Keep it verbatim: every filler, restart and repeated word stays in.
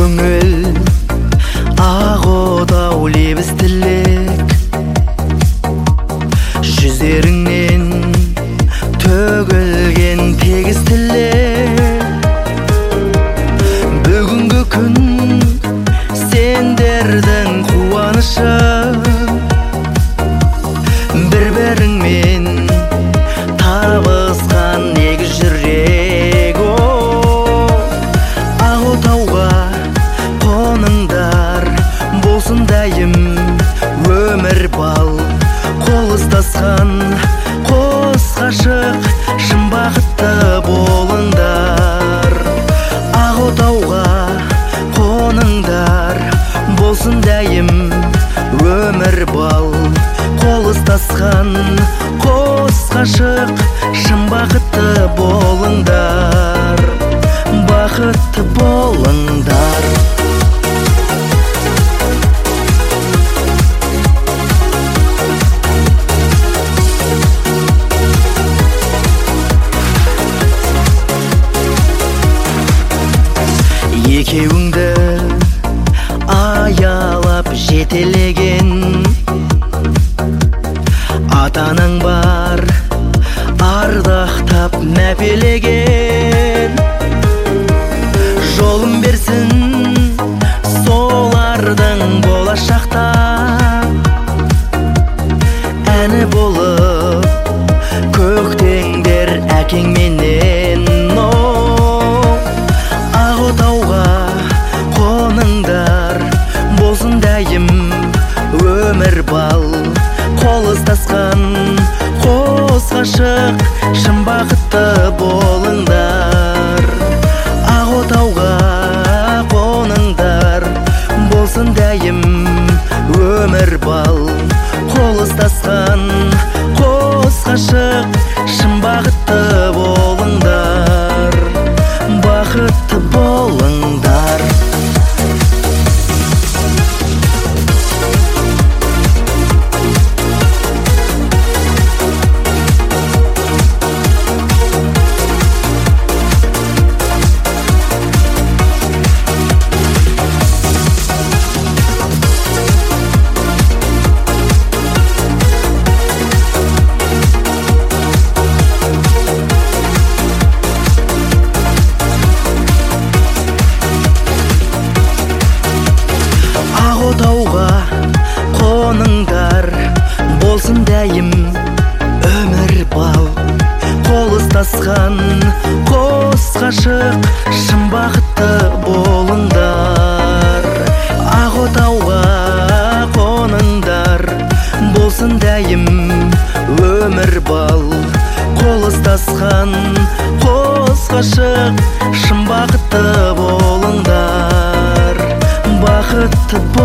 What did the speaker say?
көңіл ақ отау лебіз тілек, жүздеріңнен төгілген тегіс тілек. Бүгінгі күн сендердің қуанышы, бір-біріңмен табысқан егіз жүрек. Ақ отауға қоныңдар, болсын дайым өмір бал. Қол ұстасқан қос ғашық, шын бақытты болыңдар. Ақ отауға қоныңдар, болсын дайым өмір бал. Қол ұстасқан қос ғашық, шын бақытты болыңдар. Бақытты болыңдар. Екеуіңді аялап жетелеген ата-анаң бар, ардақтап мәпелеген. Жолын берсін солардың болашақта, әні болып көктеңдер әкеңменен. Ақ отауға қоныңдар, болсын дайым өмір бал. Қол ұстасқан қос ғашық, шын бақытты болыңдар. Ақ отауға қоныңдар, болсын дайым өмір бал. Қол ұстасқан қос ғашық, шын бақытты болыңдар. Бақытты болыңдар. Отауға қоныңдар, болсын дайым өмір бал. Қол ұстасқан қос ғашық, шын бақытты болыңдар. Ақ отауға қоныңдар, болсын дайым өмір бал. Қол ұстасқан қос ғашық, шын бақытты болыңдар. Бақытты болыңдар.